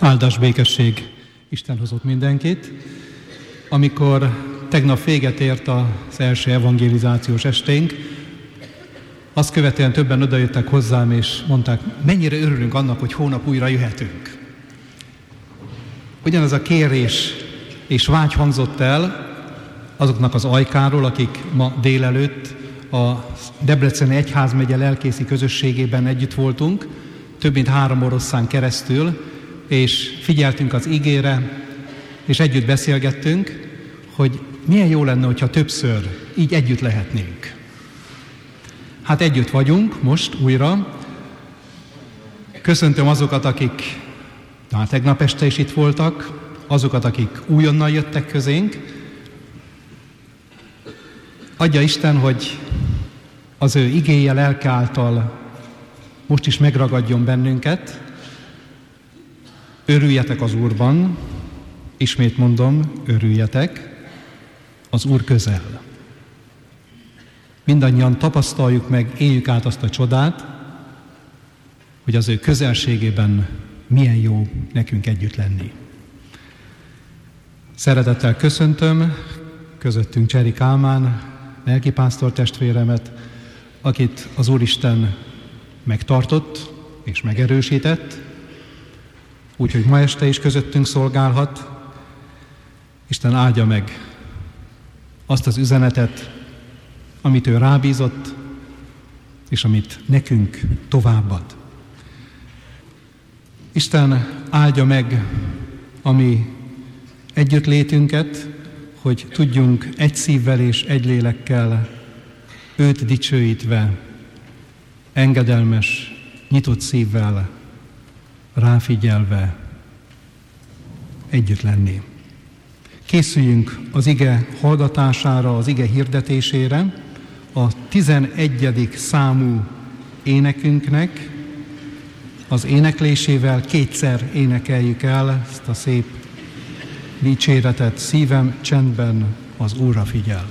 Áldás békesség, Isten hozott mindenkit. Amikor tegnap véget ért az első evangelizációs esténk, azt követően többen odajöttek hozzám, és mondták, mennyire örülünk annak, hogy hónap újra jöhetünk. Ugyanaz a kérés és vágy hangzott el azoknak az ajkáról, akik ma délelőtt a Debreceni Egyházmegye lelkészi közösségében együtt voltunk, több mint 3 oroszlán keresztül, és figyeltünk az igére, és együtt beszélgettünk, hogy milyen jó lenne, hogyha többször így együtt lehetnénk. Hát együtt vagyunk most újra. Köszöntöm azokat, akik már tegnap este is itt voltak, azokat, akik újonnan jöttek közénk. Adja Isten, hogy az ő igéje lelke által most is megragadjon bennünket. Örüljetek az Úrban, ismét mondom, örüljetek, az Úr közel. Mindannyian tapasztaljuk meg, éljük át azt a csodát, hogy az ő közelségében milyen jó nekünk együtt lenni. Szeretettel köszöntöm közöttünk Cseri Kálmán, lelkipásztor testvéremet, akit az Úristen megtartott és megerősített, úgyhogy ma este is közöttünk szolgálhat. Isten áldja meg azt az üzenetet, amit ő rábízott, és amit nekünk továbbad. Isten áldja meg a mi együttlétünket, hogy tudjunk egy szívvel és egy lélekkel őt dicsőítve, engedelmes, nyitott szívvel, ráfigyelve együtt lenni. Készüljünk az ige hallgatására, az ige hirdetésére, a 11. számú énekünknek az éneklésével kétszer énekeljük el ezt a szép dicséretet, szívem csendben az Úrra figyel.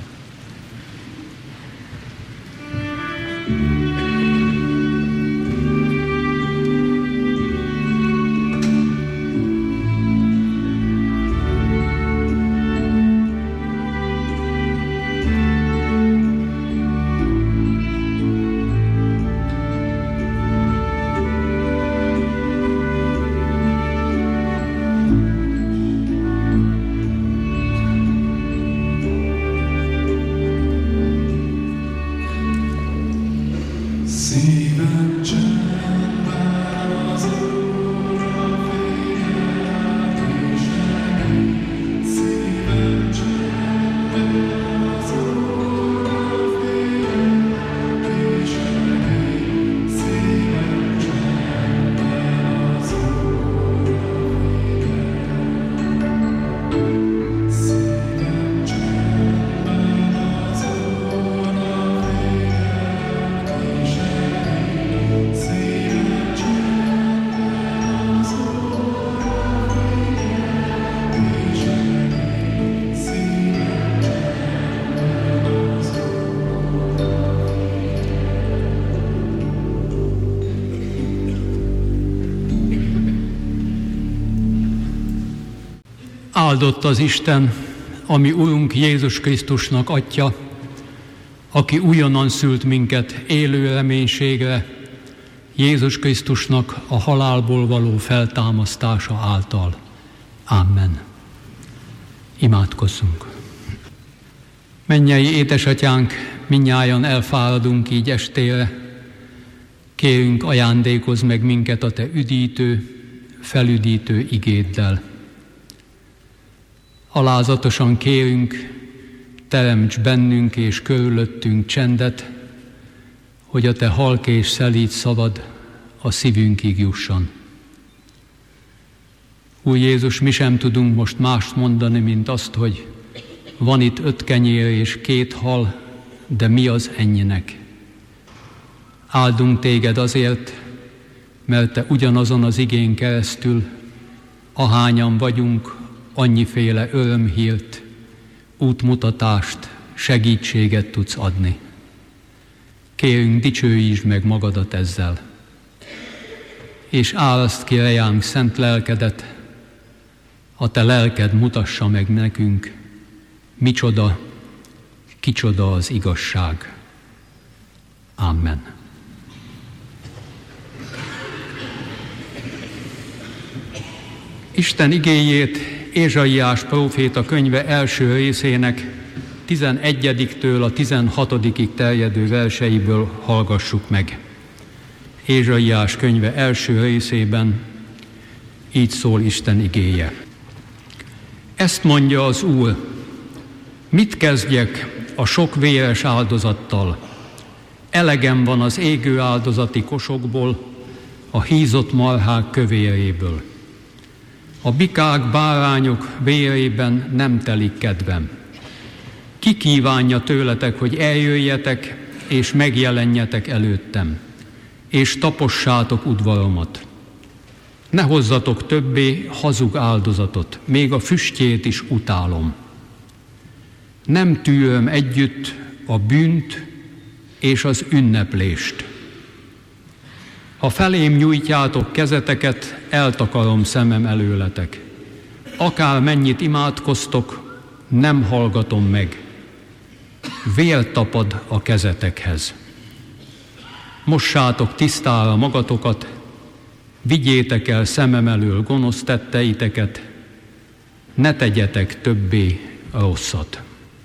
Áldott az Isten, ami Urunk Jézus Krisztusnak Atya, aki újonnan szült minket élő reménységre, Jézus Krisztusnak a halálból való feltámasztása által. Amen. Imádkozzunk. Mennyei édesatyánk, mindnyájan elfáradunk így estére. Kérünk, ajándékozz meg minket a Te üdítő, felüdítő igéddel. Alázatosan kérünk, teremts bennünk és körülöttünk csendet, hogy a Te halk és szelíd szavad a szívünkig jusson. Úr Jézus, mi sem tudunk most mást mondani, mint azt, hogy van itt 5 kenyér és 2 hal, de mi az ennyinek? Áldunk Téged azért, mert Te ugyanazon az igén keresztül, ahányan vagyunk, annyiféle örömhírt, útmutatást, segítséget tudsz adni. Kérünk, dicsőítsd meg magadat ezzel, és áraszt ki rejánk szent lelkedet, a te lelked mutassa meg nekünk, kicsoda az igazság. Amen. Isten igéjét Ézsaiás próféta könyve első részének 11-től a 16-ig terjedő verseiből hallgassuk meg. Ézsaiás könyve első részében így szól Isten igéje. Ezt mondja az Úr: mit kezdjek a sok véres áldozattal? Elegem van az égő áldozati kosokból, a hízott marhák kövéréből. A bikák, bárányok vérében nem telik kedvem. Ki kívánja tőletek, hogy eljöjjetek és megjelenjetek előttem, és tapossátok udvaromat. Ne hozzatok többé hazug áldozatot, még a füstjét is utálom. Nem tűröm együtt a bűnt és az ünneplést. Ha felém nyújtjátok kezeteket, eltakarom szemem előletek. Akár mennyit imádkoztok, nem hallgatom meg. Vér tapad a kezetekhez. Mossátok tisztára magatokat, vigyétek el szemem elől gonosz tetteiteket, ne tegyetek többé rosszat.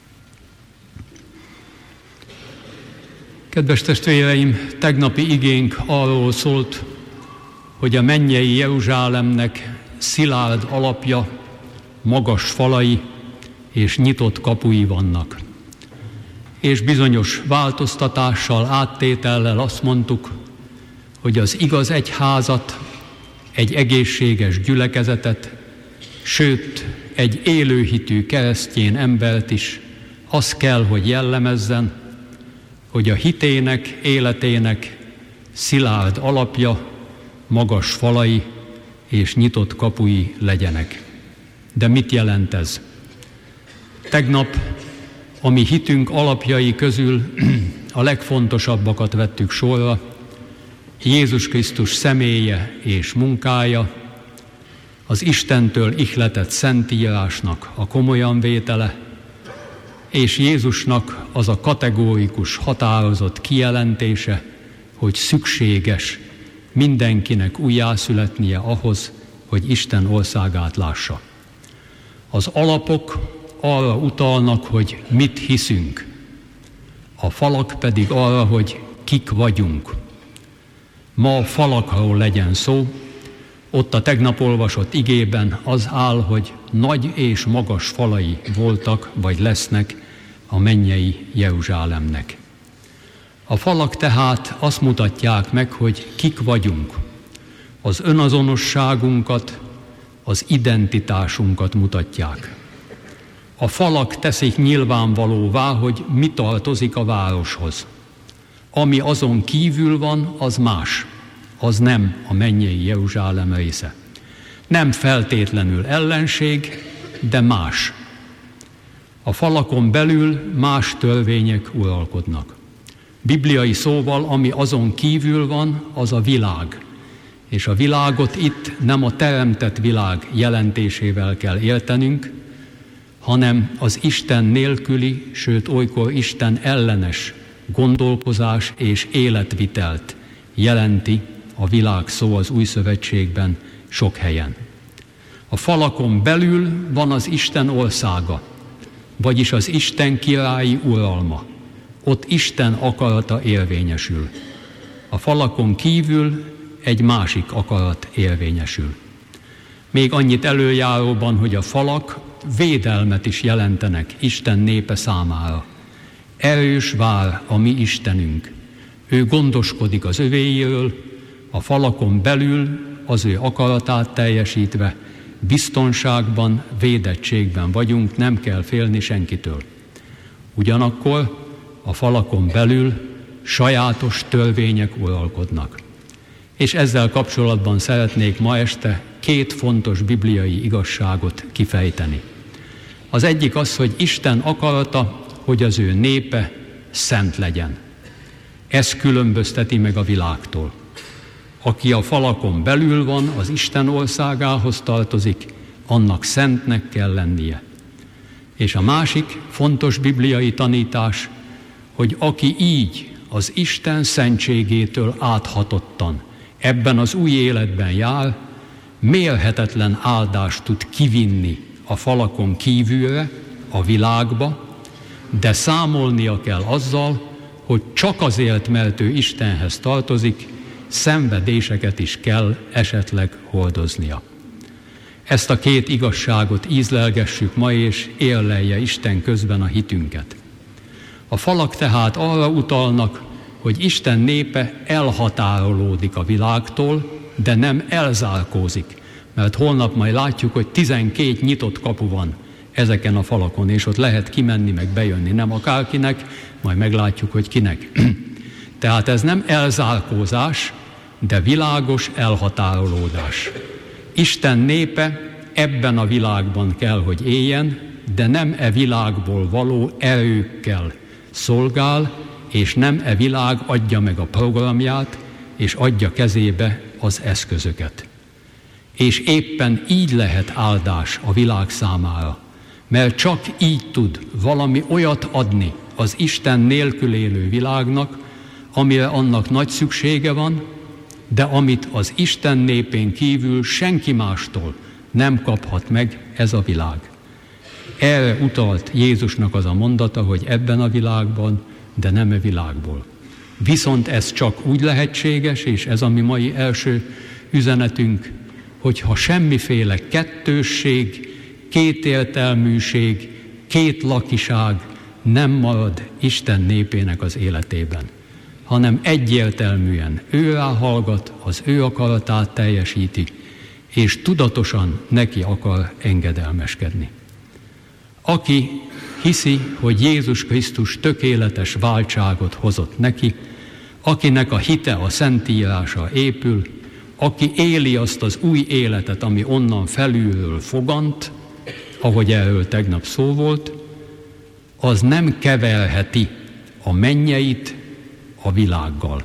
Kedves testvéreim, tegnapi igénk arról szólt, hogy a mennyei Jeruzsálemnek szilárd alapja, magas falai és nyitott kapui vannak. És bizonyos változtatással, áttétellel azt mondtuk, hogy az igaz egyházat, egy egészséges gyülekezetet, sőt, egy élőhitű keresztény embert is az kell, hogy jellemezzen, hogy a hitének, életének szilárd alapja, magas falai és nyitott kapui legyenek. De mit jelent ez? Tegnap a mi hitünk alapjai közül a legfontosabbakat vettük sorra: Jézus Krisztus személye és munkája, az Istentől ihletett szentírásnak a komolyan vétele, és Jézusnak az a kategórikus, határozott kijelentése, hogy szükséges mindenkinek újjászületnie ahhoz, hogy Isten országát lássa. Az alapok arra utalnak, hogy mit hiszünk, a falak pedig arra, hogy kik vagyunk. Ma a falakról legyen szó, ott a tegnap olvasott igében az áll, hogy nagy és magas falai voltak, vagy lesznek a mennyei Jeruzsálemnek. A falak tehát azt mutatják meg, hogy kik vagyunk. Az önazonosságunkat, az identitásunkat mutatják. A falak teszik nyilvánvalóvá, hogy mi tartozik a városhoz. Ami azon kívül van, az más. Az nem a mennyei Jeruzsálem része. Nem feltétlenül ellenség, de más. A falakon belül más törvények uralkodnak. Bibliai szóval, ami azon kívül van, az a világ. És a világot itt nem a teremtett világ jelentésével kell értenünk, hanem az Isten nélküli, sőt olykor Isten ellenes gondolkozás és életvitelt jelenti a világ szó az Új Szövetségben sok helyen. A falakon belül van az Isten országa, vagyis az Isten királyi uralma. Ott Isten akarata érvényesül. A falakon kívül egy másik akarat érvényesül. Még annyit előjáróban, hogy a falak védelmet is jelentenek Isten népe számára. Erős vár a mi Istenünk. Ő gondoskodik az övéiről, a falakon belül az ő akaratát teljesítve biztonságban, védettségben vagyunk, nem kell félni senkitől. Ugyanakkor a falakon belül sajátos törvények uralkodnak. És ezzel kapcsolatban szeretnék ma este két fontos bibliai igazságot kifejteni. Az egyik az, hogy Isten akarata, hogy az ő népe szent legyen. Ez különbözteti meg a világtól. Aki a falakon belül van, az Isten országához tartozik, annak szentnek kell lennie. És a másik fontos bibliai tanítás, hogy aki így az Isten szentségétől áthatottan ebben az új életben jár, mérhetetlen áldást tud kivinni a falakon kívülre, a világba, de számolnia kell azzal, hogy csak azért, mert ő Istenhez tartozik, szenvedéseket is kell esetleg hordoznia. Ezt a két igazságot ízlelgessük ma, és érlelje Isten közben a hitünket. A falak tehát arra utalnak, hogy Isten népe elhatárolódik a világtól, de nem elzárkózik, mert holnap majd látjuk, hogy 12 nyitott kapu van ezeken a falakon, és ott lehet kimenni, meg bejönni, nem akárkinek, majd meglátjuk, hogy kinek. Tehát ez nem elzárkózás, de világos elhatárolódás. Isten népe ebben a világban kell, hogy éljen, de nem e világból való erőkkel szolgál, és nem e világ adja meg a programját, és adja kezébe az eszközöket. És éppen így lehet áldás a világ számára, mert csak így tud valami olyat adni az Isten nélkül élő világnak, amire annak nagy szüksége van, de amit az Isten népén kívül senki mástól nem kaphat meg ez a világ. Erre utalt Jézusnak az a mondata, hogy ebben a világban, de nem a világból. Viszont ez csak úgy lehetséges, és ez a mi mai első üzenetünk, hogyha semmiféle kettősség, kétértelműség, kétlakiság nem marad Isten népének az életében, hanem egyértelműen ő rá hallgat, az ő akaratát teljesíti, és tudatosan neki akar engedelmeskedni. Aki hiszi, hogy Jézus Krisztus tökéletes váltságot hozott neki, akinek a hite a Szentírása épül, aki éli azt az új életet, ami onnan felülről fogant, ahogy erről tegnap szó volt, az nem keverheti a mennyeit a világgal.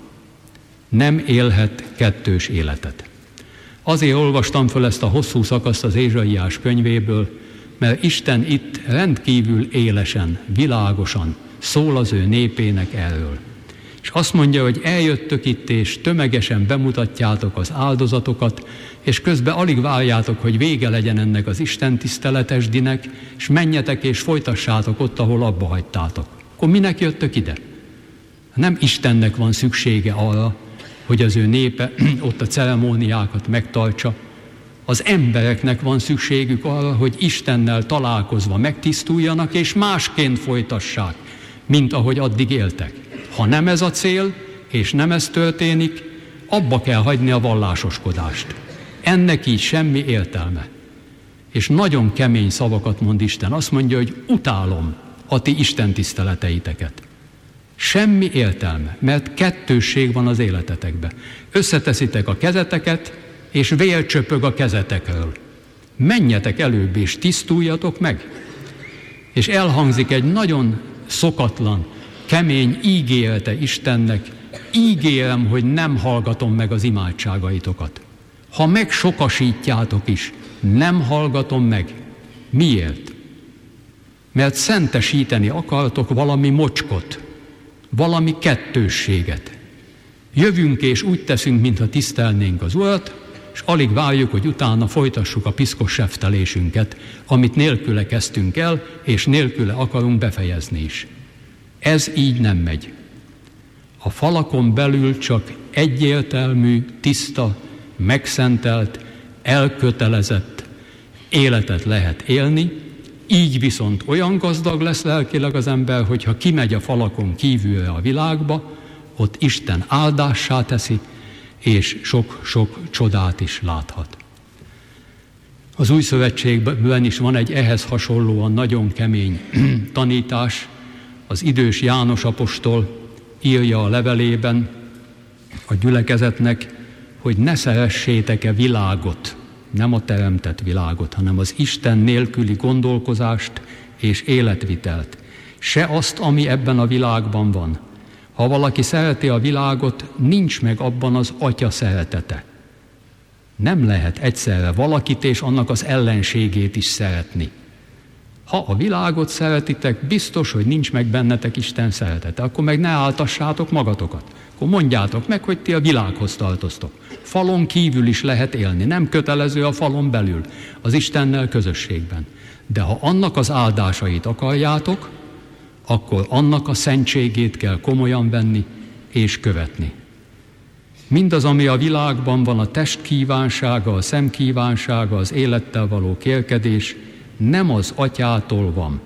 Nem élhet kettős életet. Azért olvastam föl ezt a hosszú szakaszt az Ézsaiás könyvéből, mert Isten itt rendkívül élesen, világosan szól az ő népének erről. És azt mondja, hogy eljöttök itt, és tömegesen bemutatjátok az áldozatokat, és közben alig várjátok, hogy vége legyen ennek az Isten tiszteletesdinek, és menjetek és folytassátok ott, ahol abba hagytátok. Akkor minek jöttök ide? Nem Istennek van szüksége arra, hogy az ő népe ott a ceremóniákat megtartsa. Az embereknek van szükségük arra, hogy Istennel találkozva megtisztuljanak, és másként folytassák, mint ahogy addig éltek. Ha nem ez a cél, és nem ez történik, abba kell hagyni a vallásoskodást. Ennek így semmi értelme. És nagyon kemény szavakat mond Isten. Azt mondja, hogy utálom a ti Isten tiszteleteiteket. Semmi értelme, mert kettősség van az életetekben. Összeteszitek a kezeteket, és vér csöpög a kezetekről. Menjetek előbb, és tisztuljatok meg. És elhangzik egy nagyon szokatlan, kemény ígérete Istennek, ígérem, hogy nem hallgatom meg az imádságaitokat. Ha megsokasítjátok is, nem hallgatom meg. Miért? Mert szentesíteni akartok valami mocskot, valami kettősséget. Jövünk és úgy teszünk, mintha tisztelnénk az Urat, és alig várjuk, hogy utána folytassuk a piszkos seftelésünket, amit nélküle kezdtünk el, és nélküle akarunk befejezni is. Ez így nem megy. A falakon belül csak egyértelmű, tiszta, megszentelt, elkötelezett életet lehet élni, így viszont olyan gazdag lesz lelkileg az ember, hogyha kimegy a falakon kívülre a világba, ott Isten áldássá teszi, és sok-sok csodát is láthat. Az Új Szövetségben is van egy ehhez hasonlóan nagyon kemény tanítás. Az idős János apostol írja a levelében a gyülekezetnek, hogy ne szeressétek-e világot, nem a teremtett világot, hanem az Isten nélküli gondolkozást és életvitelt. Se azt, ami ebben a világban van. Ha valaki szereti a világot, nincs meg abban az Atya szeretete. Nem lehet egyszerre valakit és annak az ellenségét is szeretni. Ha a világot szeretitek, biztos, hogy nincs meg bennetek Isten szeretete. Akkor meg ne áltassátok magatokat. Akkor mondjátok meg, hogy ti a világhoz tartoztok. Falon kívül is lehet élni, nem kötelező a falon belül, az Istennel közösségben. De ha annak az áldásait akarjátok, akkor annak a szentségét kell komolyan venni és követni. Mindaz, ami a világban van, a test kívánsága, a szem kívánsága, az élettel való kérkedés, nem az Atyától van.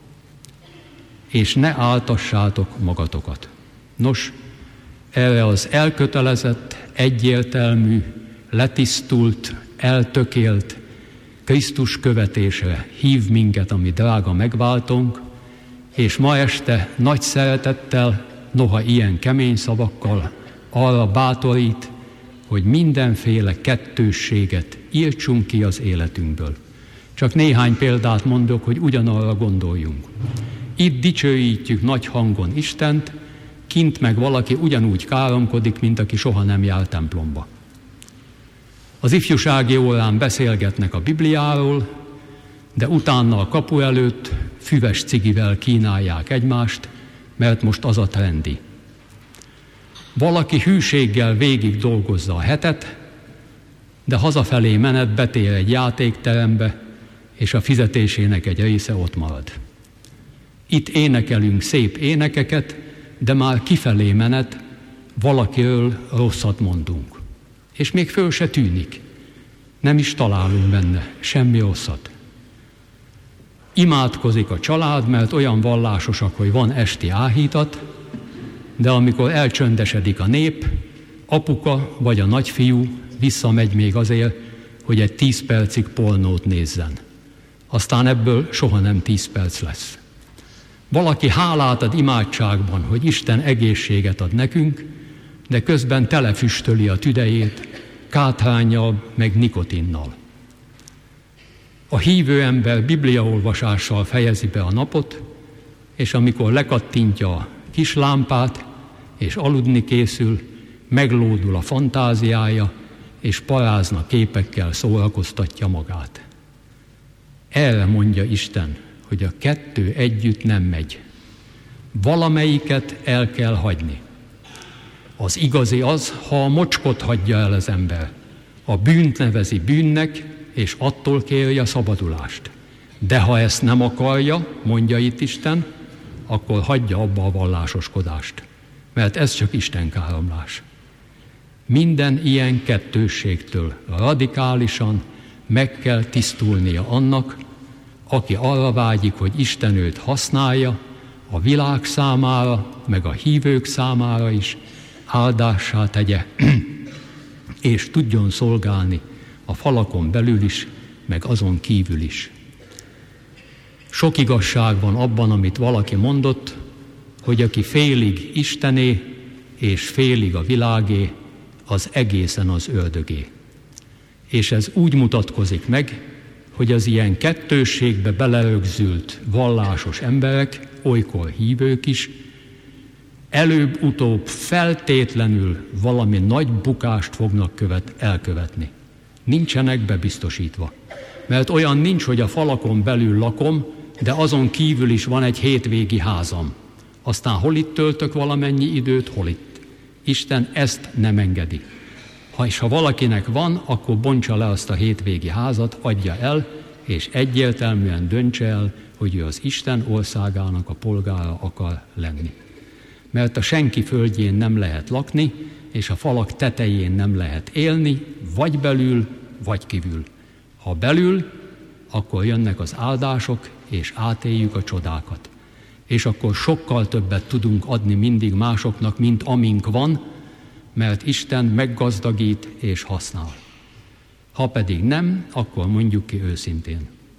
És ne áltassátok magatokat. Nos, erre az elkötelezett, egyértelmű, letisztult, eltökélt Krisztus követésre hív minket a mi drága megváltónk, és ma este nagy szeretettel, noha ilyen kemény szavakkal arra bátorít, hogy mindenféle kettősséget írtsunk ki az életünkből. Csak néhány példát mondok, hogy ugyanarra gondoljunk. Itt dicsőítjük nagy hangon Istent, kint meg valaki ugyanúgy káromkodik, mint aki soha nem jár templomba. Az ifjúsági órán beszélgetnek a Bibliáról, de utána a kapu előtt füves cigivel kínálják egymást, mert most az a trendi. Valaki hűséggel végig dolgozza a hetet, de hazafelé menet betér egy játékterembe, és a fizetésének egy része ott marad. Itt énekelünk szép énekeket, de már kifelé menet valakiről rosszat mondunk. És még föl se tűnik. Nem is találunk benne semmi rosszat. Imádkozik a család, mert olyan vallásosak, hogy van esti áhítat, de amikor elcsöndesedik a nép, apuka vagy a nagyfiú visszamegy még azért, hogy egy 10 percig pornót nézzen. Aztán ebből soha nem 10 perc lesz. Valaki hálát ad imádságban, hogy Isten egészséget ad nekünk, de közben telefüstöli a tüdejét kátránnyal meg nikotinnal. A hívő ember bibliaolvasással fejezi be a napot, és amikor lekattintja a kis lámpát, és aludni készül, meglódul a fantáziája, és parázna képekkel szórakoztatja magát. Erre mondja Isten, hogy a kettő együtt nem megy. Valamelyiket el kell hagyni. Az igazi az, ha a mocskot hagyja el az ember. A bűnt nevezi bűnnek, és attól kéri a szabadulást. De ha ezt nem akarja, mondja itt Isten, akkor hagyja abba a vallásoskodást. Mert ez csak Isten káromlás. Minden ilyen kettősségtől radikálisan meg kell tisztulnia annak, aki arra vágyik, hogy Isten őt használja, a világ számára, meg a hívők számára is áldássá tegye, és tudjon szolgálni a falakon belül is, meg azon kívül is. Sok igazság van abban, amit valaki mondott, hogy aki félig Istené, és félig a világé, az egészen az ördögé. És ez úgy mutatkozik meg, hogy az ilyen kettősségbe belerögzült vallásos emberek, olykor hívők is, előbb-utóbb feltétlenül valami nagy bukást fognak elkövetni. Nincsenek bebiztosítva. Mert olyan nincs, hogy a falakon belül lakom, de azon kívül is van egy hétvégi házam. Aztán hol itt töltök valamennyi időt, hol itt. Isten ezt nem engedi. Ha valakinek van, akkor bontsa le azt a hétvégi házat, adja el, és egyértelműen döntse el, hogy ő az Isten országának a polgára akar lenni. Mert a senki földjén nem lehet lakni, és a falak tetején nem lehet élni, vagy belül, vagy kívül. Ha belül, akkor jönnek az áldások, és átéljük a csodákat. És akkor sokkal többet tudunk adni mindig másoknak, mint amink van, mert Isten meggazdagít és használ. Ha pedig nem, akkor mondjuk ki őszintén.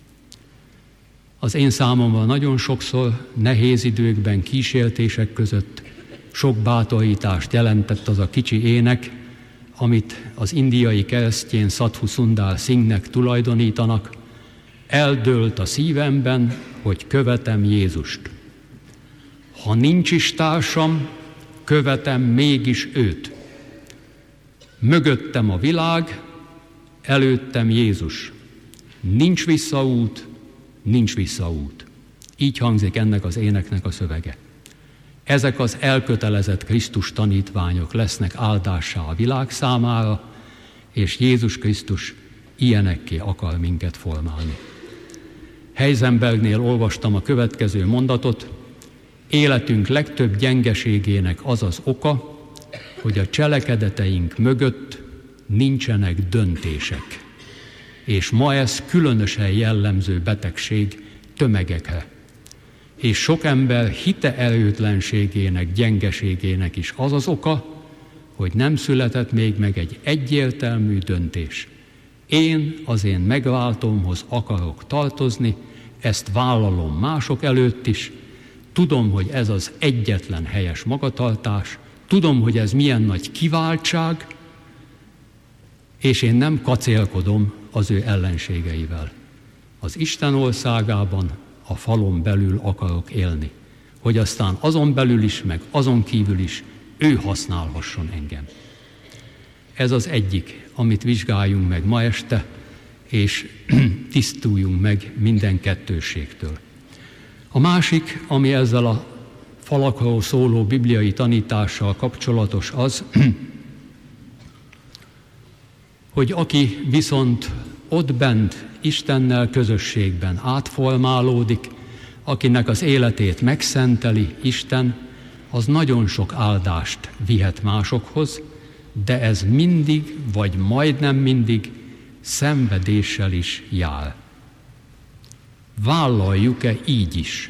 Az én számomra nagyon sokszor nehéz időkben, kísértések között sok bátorítást jelentett az a kicsi ének, amit az indiai keresztjén Sadhu Sundar Singhnek tulajdonítanak. Eldőlt a szívemben, hogy követem Jézust. Ha nincs is társam, követem mégis őt. Mögöttem a világ, előttem Jézus. Nincs visszaút, nincs visszaút. Így hangzik ennek az éneknek a szövege. Ezek az elkötelezett Krisztus tanítványok lesznek áldássá a világ számára, és Jézus Krisztus ilyenekké akar minket formálni. Heisenbergnél olvastam a következő mondatot: életünk legtöbb gyengeségének az az oka, hogy a cselekedeteink mögött nincsenek döntések. És ma ez különösen jellemző betegség tömegekre. És sok ember hite erőtlenségének, gyengeségének is az az oka, hogy nem született még meg egy egyértelmű döntés. Én az én megváltómhoz akarok tartozni, ezt vállalom mások előtt is, tudom, hogy ez az egyetlen helyes magatartás, tudom, hogy ez milyen nagy kiváltság, és én nem kacélkodom az ő ellenségeivel. Az Isten országában, a falon belül akarok élni, hogy aztán azon belül is, meg azon kívül is ő használhasson engem. Ez az egyik, amit vizsgáljunk meg ma este, és tisztuljunk meg minden kettősségtől. A másik, ami ezzel a falakról szóló bibliai tanítással kapcsolatos, az, hogy aki viszont ott bent Istennel közösségben átformálódik, akinek az életét megszenteli Isten, az nagyon sok áldást vihet másokhoz, de ez mindig, vagy majdnem mindig szenvedéssel is jár. Vállaljuk-e így is?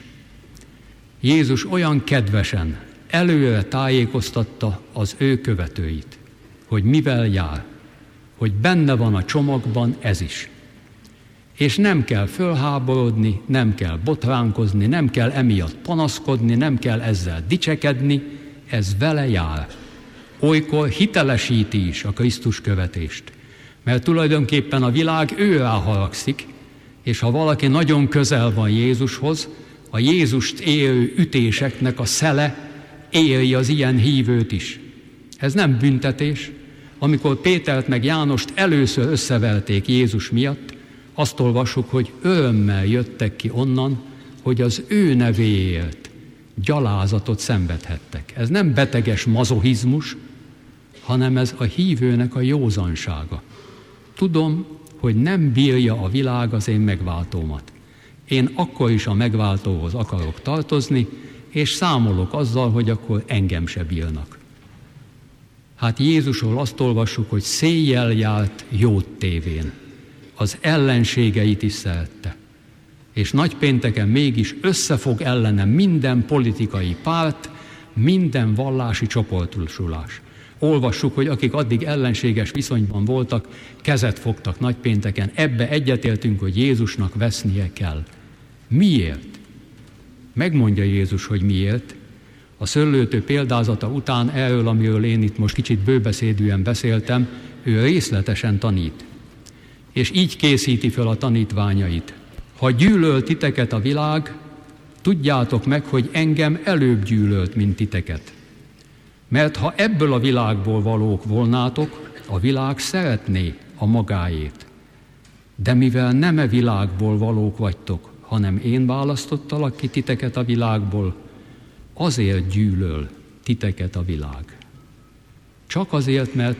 Jézus olyan kedvesen előre tájékoztatta az ő követőit, hogy mivel jár, hogy benne van a csomagban ez is. És nem kell fölháborodni, nem kell botránkozni, nem kell emiatt panaszkodni, nem kell ezzel dicsekedni, ez vele jár. Olykor hitelesíti is a Krisztus követést, mert tulajdonképpen a világ őrá haragszik, és ha valaki nagyon közel van Jézushoz, a Jézust érő ütéseknek a szele éri az ilyen hívőt is. Ez nem büntetés. Amikor Pétert meg Jánost először összeverték Jézus miatt, azt olvassuk, hogy örömmel jöttek ki onnan, hogy az ő nevéért gyalázatot szenvedhettek. Ez nem beteges mazochizmus, hanem ez a hívőnek a józansága. Tudom, hogy nem bírja a világ az én megváltómat. Én akkor is a megváltóhoz akarok tartozni, és számolok azzal, hogy akkor engem se bírnak. Hát Jézusról azt olvassuk, hogy széjjel járt jót tévén. Az ellenségeit is szerette. És nagypénteken mégis összefog ellene minden politikai párt, minden vallási csoportosulás. Olvassuk, hogy akik addig ellenséges viszonyban voltak, kezet fogtak nagypénteken. Ebbe egyetértünk, hogy Jézusnak vesznie kell. Miért? Megmondja Jézus, hogy miért. A szőlőtő példázata után erről, amiről én itt most kicsit bőbeszédűen beszéltem, ő részletesen tanít. És így készíti fel a tanítványait. Ha gyűlöl titeket a világ, tudjátok meg, hogy engem előbb gyűlölt, mint titeket. Mert ha ebből a világból valók volnátok, a világ szeretné a magáét. De mivel nem e világból valók vagytok, hanem én választottalak ki titeket a világból, azért gyűlöl titeket a világ. Csak azért, mert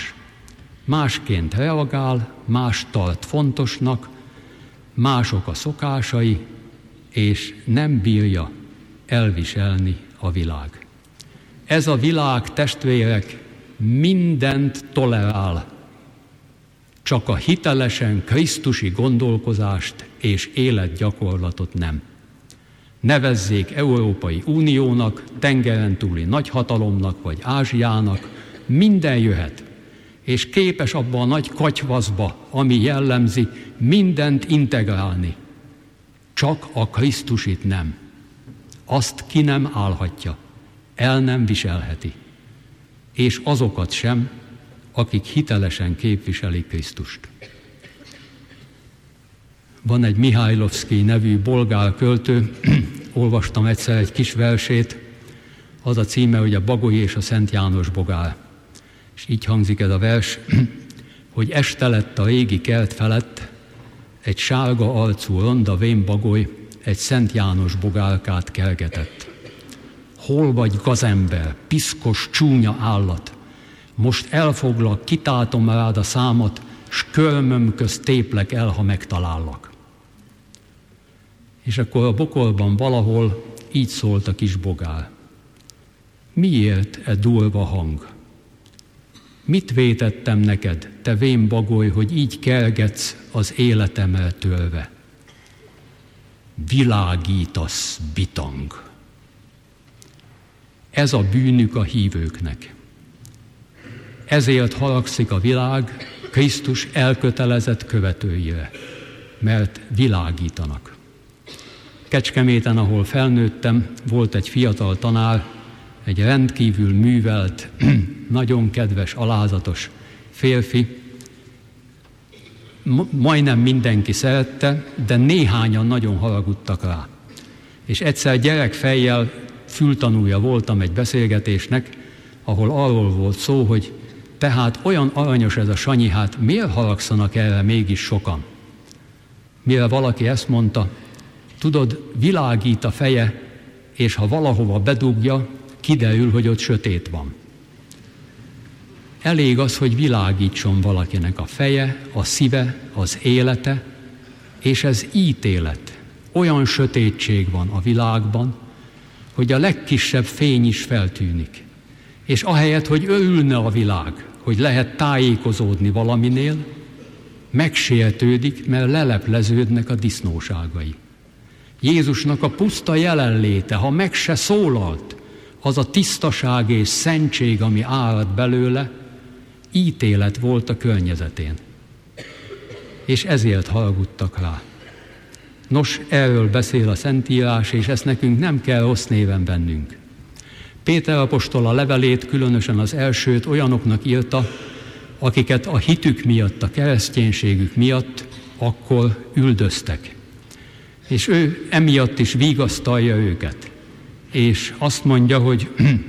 másként reagál, más tart fontosnak, mások a szokásai, és nem bírja elviselni a világ. Ez a világ, testvérek, mindent tolerál, csak a hitelesen krisztusi gondolkozást és életgyakorlatot nem. Nevezzék Európai Uniónak, tengeren túli nagyhatalomnak vagy Ázsiának, minden jöhet, és képes abba a nagy katyvaszba, ami jellemzi, mindent integrálni. Csak a Krisztusit nem. Azt ki nem állhatja, el nem viselheti. És azokat sem, akik hitelesen képviselik Krisztust. Van egy Mihajlovszkij nevű bolgár költő, olvastam egyszer egy kis versét, az a címe, hogy a Bagoly és a Szent János bogár. És így hangzik ez a vers. hogy este lett a régi kert felett, egy sárga arcú ronda vénbagoly egy Szent János bogárkát kergetett. Hol vagy, gazember, piszkos, csúnya állat? Most elfoglak, kitátom rád a számat, s körmöm közt téplek el, ha megtalállak. És akkor a bokorban valahol így szólt a kis bogár. Miért e durva hang? Mit vétettem neked, te vén bagoly, hogy így kergetsz az életemmel törve? Világítasz, bitang. Ez a bűnük a hívőknek. Ezért haragszik a világ Krisztus elkötelezett követőire, mert világítanak. Kecskeméten, ahol felnőttem, volt egy fiatal tanár, egy rendkívül művelt, nagyon kedves, alázatos férfi. Majdnem mindenki szerette, de néhányan nagyon haragudtak rá. És egyszer gyerekfejjel fültanúja voltam egy beszélgetésnek, ahol arról volt szó, hogy tehát olyan aranyos ez a Sanyi, hát miért haragszanak erre mégis sokan? Mire valaki ezt mondta, tudod, világít a feje, és ha valahova bedugja, kiderül, hogy ott sötét van. Elég az, hogy világítson valakinek a feje, a szíve, az élete, és ez ítélet. Olyan sötétség van a világban, hogy a legkisebb fény is feltűnik. És ahelyett, hogy örülne a világ, hogy lehet tájékozódni valaminél, megsértődik, mert lelepleződnek a disznóságai. Jézusnak a puszta jelenléte, ha meg se szólalt, az a tisztaság és szentség, ami árad belőle, ítélet volt a környezetén. És ezért haragudtak rá. Nos, erről beszél a Szentírás, és ezt nekünk nem kell rossz néven vennünk. Péter apostol a levelét, különösen az elsőt olyanoknak írta, akiket a hitük miatt, a kereszténységük miatt akkor üldöztek. És ő emiatt is vigasztalja őket. És azt mondja, hogy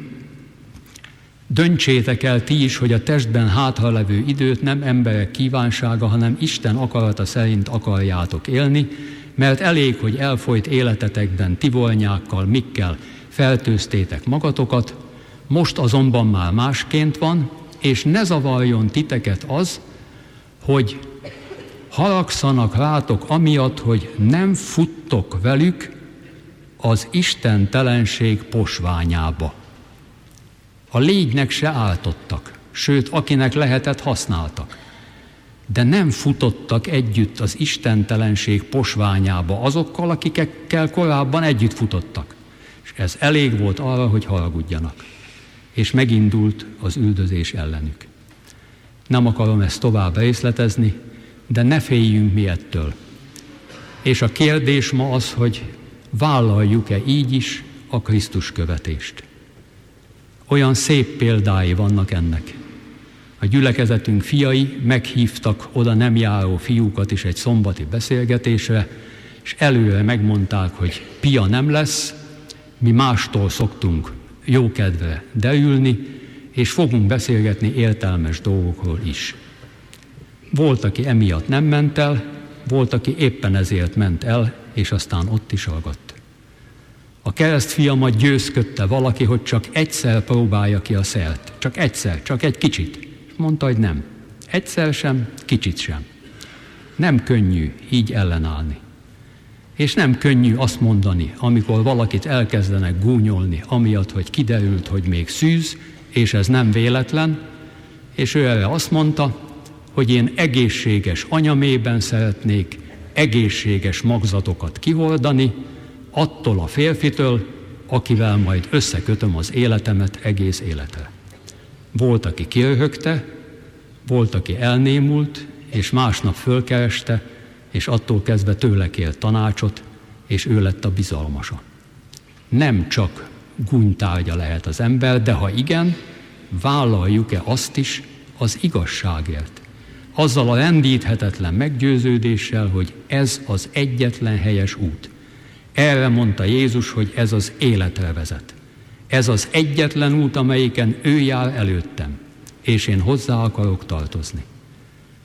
döntsétek el ti is, hogy a testben hátralevő időt nem emberek kívánsága, hanem Isten akarata szerint akarjátok élni, mert elég, hogy elfolyt életetekben tivolnyákkal, mikkel feltőztétek magatokat, most azonban már másként van, és ne zavarjon titeket az, hogy haragszanak rátok amiatt, hogy nem futtok velük az istentelenség posványába. A légynek se ártottak, sőt, akinek lehetett, használtak. De nem futottak együtt az istentelenség posványába azokkal, akikkel korábban együtt futottak. És ez elég volt arra, hogy haragudjanak. És megindult az üldözés ellenük. Nem akarom ezt tovább részletezni, de ne féljünk mi ettől. És a kérdés ma az, hogy vállaljuk-e így is a Krisztus követést. Olyan szép példái vannak ennek. A gyülekezetünk fiai meghívtak oda nem járó fiúkat is egy szombati beszélgetésre, és előre megmondták, hogy pia nem lesz, mi mástól szoktunk jókedvre derülni, és fogunk beszélgetni értelmes dolgokról is. Volt, aki emiatt nem ment el, volt, aki éppen ezért ment el, és aztán ott is ragadt. A keresztfiamat győzködte valaki, hogy csak egyszer próbálja ki a szert. Csak egyszer, csak egy kicsit. Mondta, hogy nem. Egyszer sem, kicsit sem. Nem könnyű így ellenállni. És nem könnyű azt mondani, amikor valakit elkezdenek gúnyolni, amiatt, hogy kiderült, hogy még szűz, és ez nem véletlen, és ő erre azt mondta, hogy én egészséges anyamében szeretnék egészséges magzatokat kihordani, attól a férfitől, akivel majd összekötöm az életemet egész életre. Volt, aki kiröhögte, volt, aki elnémult, és másnap fölkereste, és attól kezdve tőle kért tanácsot, és ő lett a bizalmasa. Nem csak gúnytárgya lehet az ember, de ha igen, vállaljuk-e azt is az igazságért? Azzal a rendíthetetlen meggyőződéssel, hogy ez az egyetlen helyes út. Erre mondta Jézus, hogy ez az életre vezet. Ez az egyetlen út, amelyiken ő jár előttem, és én hozzá akarok tartozni.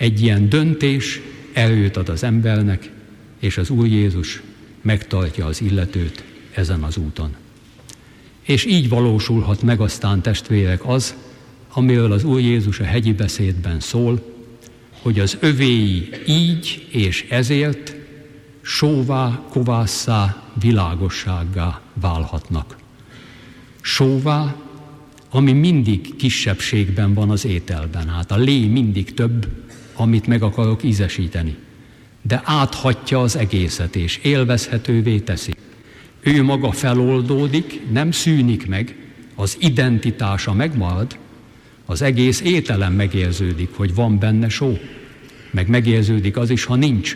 Egy ilyen döntés erőt ad az embernek, és az Úr Jézus megtartja az illetőt ezen az úton. És így valósulhat meg aztán, testvérek, az, amiről az Úr Jézus a hegyi beszédben szól, hogy az övéi így és ezért sóvá, kovásszá, világossággá válhatnak. Sóvá, ami mindig kisebbségben van az ételben. Hát a lé mindig több, amit meg akarok ízesíteni. De áthatja az egészet, és élvezhetővé teszi. Ő maga feloldódik, nem szűnik meg, az identitása megmarad, az egész ételem megérződik, hogy van benne só, meg megérződik az is, ha nincs.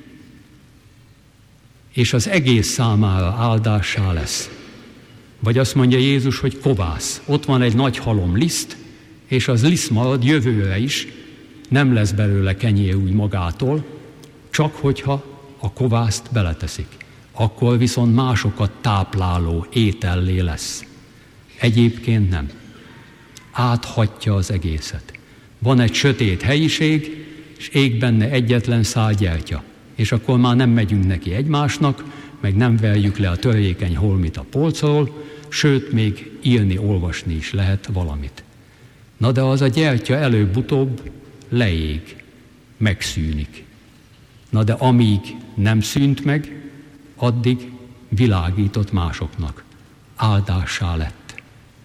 És az egész számára áldássá lesz. Vagy azt mondja Jézus, hogy kovász. Ott van egy nagy halom liszt, és az liszt marad jövőre is, nem lesz belőle kenyér úgy magától, csak hogyha a kovászt beleteszik. Akkor viszont másokat tápláló étellé lesz. Egyébként nem. Áthatja az egészet. Van egy sötét helyiség, és ég benne egyetlen szál gyertya. És akkor már nem megyünk neki egymásnak, meg nem verjük le a törékeny holmit a polcról, sőt, még írni, olvasni is lehet valamit. Na de az a gyertya előbb-utóbb leég, megszűnik. Na de amíg nem szűnt meg, addig világított másoknak, áldássá lett.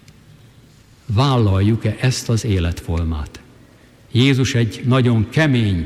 Vállaljuk-e ezt az életformát? Jézus egy nagyon kemény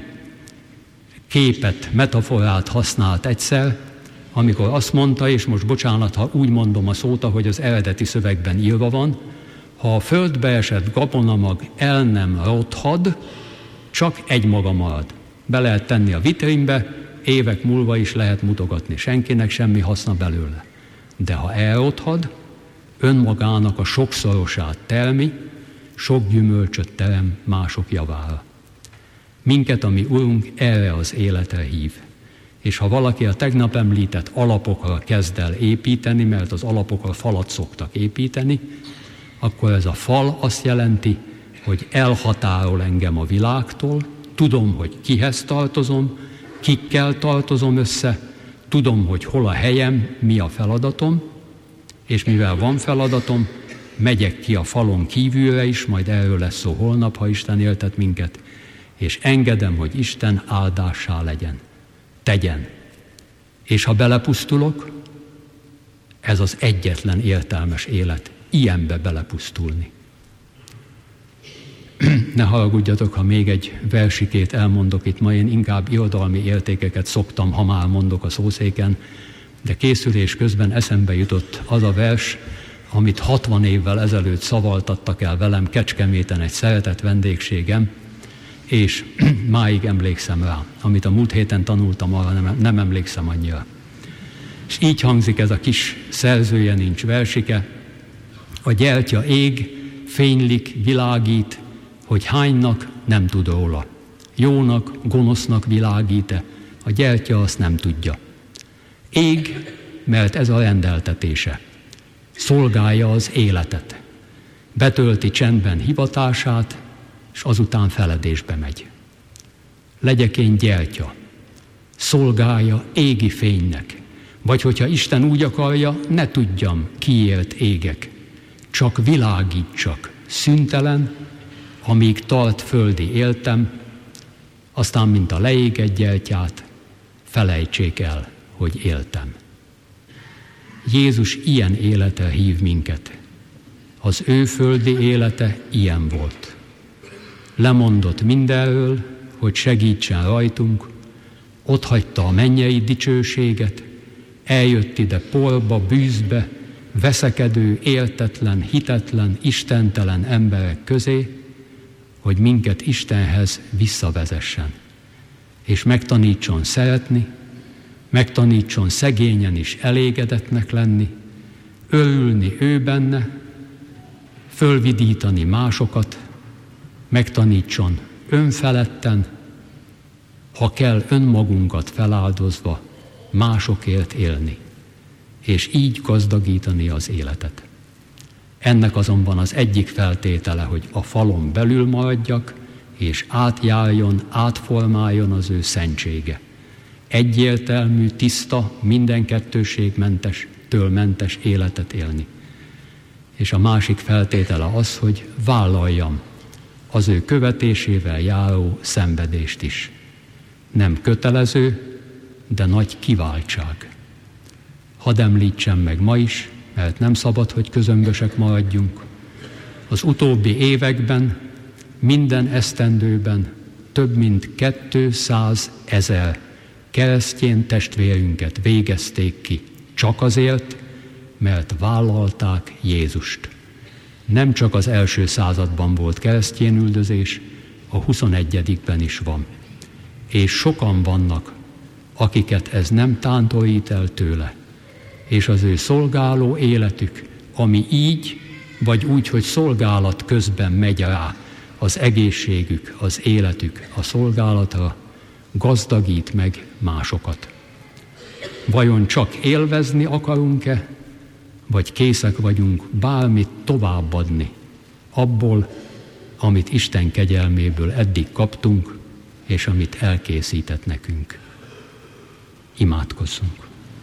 képet, metaforát használt egyszer, amikor azt mondta, és most bocsánat, ha úgy mondom a szót, ahogy az eredeti szövegben írva van, ha a földbe esett gabonamag el nem rothad, csak egy maga marad. Be lehet tenni a vitrínbe, évek múlva is lehet mutogatni, senkinek semmi haszna belőle. De ha elrothad, önmagának a sokszorosát termi, sok gyümölcsöt terem mások javára. Minket a mi Urunk erre az életre hív. És ha valaki a tegnap említett alapokra kezd el építeni, mert az alapokra falat szoktak építeni, akkor ez a fal azt jelenti, hogy elhatárol engem a világtól, tudom, hogy kihez tartozom, kikkel tartozom össze, tudom, hogy hol a helyem, mi a feladatom, és mivel van feladatom, megyek ki a falon kívülre is, majd erről lesz szó holnap, ha Isten éltet minket, és engedem, hogy Isten áldássá legyen, tegyen. És ha belepusztulok, ez az egyetlen értelmes élet, ilyenbe belepusztulni. Ne haragudjatok, ha még egy versikét elmondok itt ma, én inkább irodalmi értékeket szoktam, ha már mondok a szószéken, de készülés közben eszembe jutott az a vers, amit 60 évvel ezelőtt szavaltattak el velem Kecskeméten egy szeretett vendégségem, és máig emlékszem rá. Amit a múlt héten tanultam, arra nem emlékszem annyira. És így hangzik ez a kis szerzője nincs versike: a gyertya ég, fénylik, világít, hogy hánynak nem tud róla. Jónak, gonosznak világít-e, a gyertya azt nem tudja. Ég, mert ez a rendeltetése. Szolgálja az életet. Betölti csendben hivatását, és azután feledésbe megy. Legyek én gyertya, szolgálja égi fénynek, vagy hogyha Isten úgy akarja, ne tudjam, kiért égek, csak világítsak, szüntelen, amíg tart földi éltem, aztán, mint a leégett gyertyát, felejtsék el, hogy éltem. Jézus ilyen életre hív minket. Az ő földi élete ilyen volt. Lemondott mindenről, hogy segítsen rajtunk, otthagyta a mennyei dicsőséget, eljött ide porba, bűzbe, veszekedő, éltetlen, hitetlen, istentelen emberek közé, hogy minket Istenhez visszavezessen, és megtanítson szeretni, megtanítson szegényen is elégedetnek lenni, örülni ő benne, fölvidítani másokat, megtanítson önfeledten, ha kell önmagunkat feláldozva másokért élni, és így gazdagítani az életet. Ennek azonban az egyik feltétele, hogy a falon belül maradjak, és átjárjon, átformáljon az ő szentsége. Egyértelmű, tiszta, minden kettőségtől mentes életet élni. És a másik feltétele az, hogy vállaljam az ő követésével járó szenvedést is. Nem kötelező, de nagy kiváltság. Hadd említsem meg ma is, mert nem szabad, hogy közömbösek maradjunk. Az utóbbi években, minden esztendőben több mint 200 000 keresztény testvérünket végezték ki, csak azért, mert vállalták Jézust. Nem csak az első században volt keresztényüldözés, a 21-ben is van. És sokan vannak, akiket ez nem tántorít el tőle, és az ő szolgáló életük, ami így, vagy úgy, hogy szolgálat közben megy rá, az egészségük, az életük a szolgálatra, gazdagít meg másokat. Vajon csak élvezni akarunk-e, vagy készek vagyunk bármit továbbadni abból, amit Isten kegyelméből eddig kaptunk, és amit elkészített nekünk. Imádkozzunk!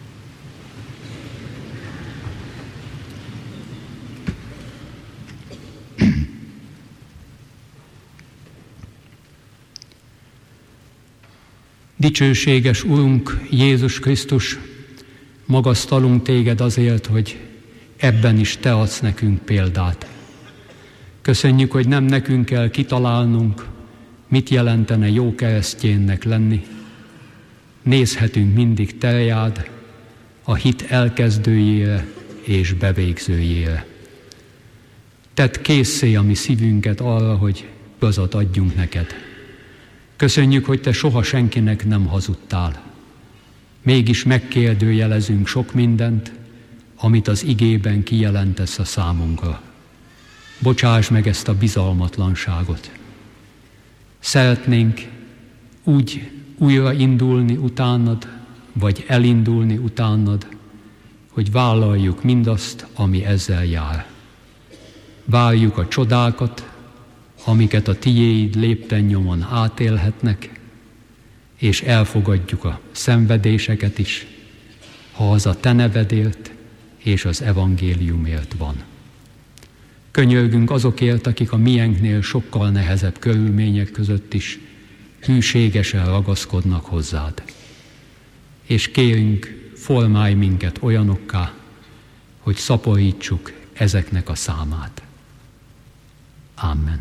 Dicsőséges Urunk Jézus Krisztus, magasztalunk Téged azért, hogy ebben is Te adsz nekünk példát. Köszönjük, hogy nem nekünk kell kitalálnunk, mit jelentene jó kereszténynek lenni. Nézhetünk mindig Te rád, a hit elkezdőjére és bevégzőjére. Tedd késszé a mi szívünket arra, hogy igazat adjunk neked. Köszönjük, hogy Te soha senkinek nem hazudtál. Mégis megkérdőjelezünk sok mindent, amit az igében kijelentesz a számunkra. Bocsáss meg ezt a bizalmatlanságot. Szeretnénk úgy újra indulni utánad, vagy elindulni utánad, hogy vállaljuk mindazt, ami ezzel jár. Várjuk a csodákat, amiket a Tiéd lépten nyomon átélhetnek, és elfogadjuk a szenvedéseket is, ha az a Te nevedért és az evangéliumért van. Könyörgünk azokért, akik a miénknél sokkal nehezebb körülmények között is hűségesen ragaszkodnak hozzád. És kérünk, formálj minket olyanokká, hogy szaporítsuk ezeknek a számát. Amen.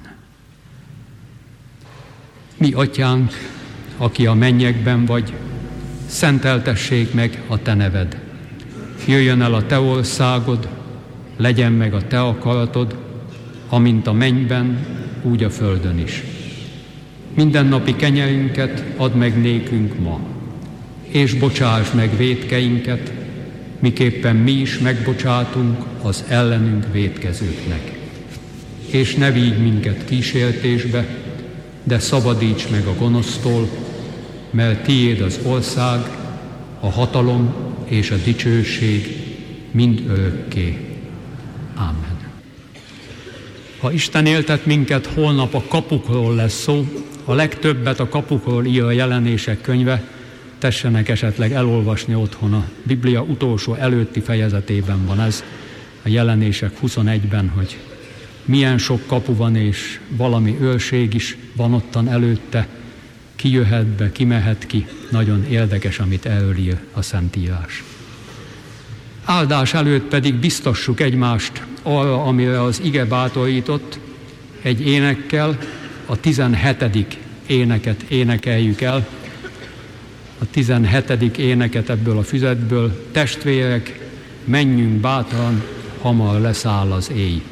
Mi Atyánk, aki a mennyekben vagy, szenteltessék meg a Te neved. Jöjjön el a Te országod, legyen meg a Te akaratod, amint a mennyben, úgy a földön is. Mindennapi kenyerünket add meg nékünk ma, és bocsáss meg vétkeinket, miképpen mi is megbocsátunk az ellenünk vétkezőknek. És ne vigy minket kísértésbe, de szabadíts meg a gonosztól, mert Tiéd az ország, a hatalom és a dicsőség mind örökké. Ámen. Ha Isten éltet minket, holnap a kapukról lesz szó, a legtöbbet a kapukról ír a Jelenések könyve, tessenek esetleg elolvasni otthon, a Biblia utolsó előtti fejezetében van ez, a Jelenések 21-ben, hogy milyen sok kapu van, és valami őrség is van ottan előtte, ki jöhet be, ki mehet ki, nagyon érdekes, amit erről ír a Szentírás. Áldás előtt pedig biztassuk egymást arra, amire az ige bátorított, egy énekkel, a 17. éneket énekeljük el, a 17. éneket ebből a füzetből. Testvérek, menjünk bátran, hamar leszáll az éj.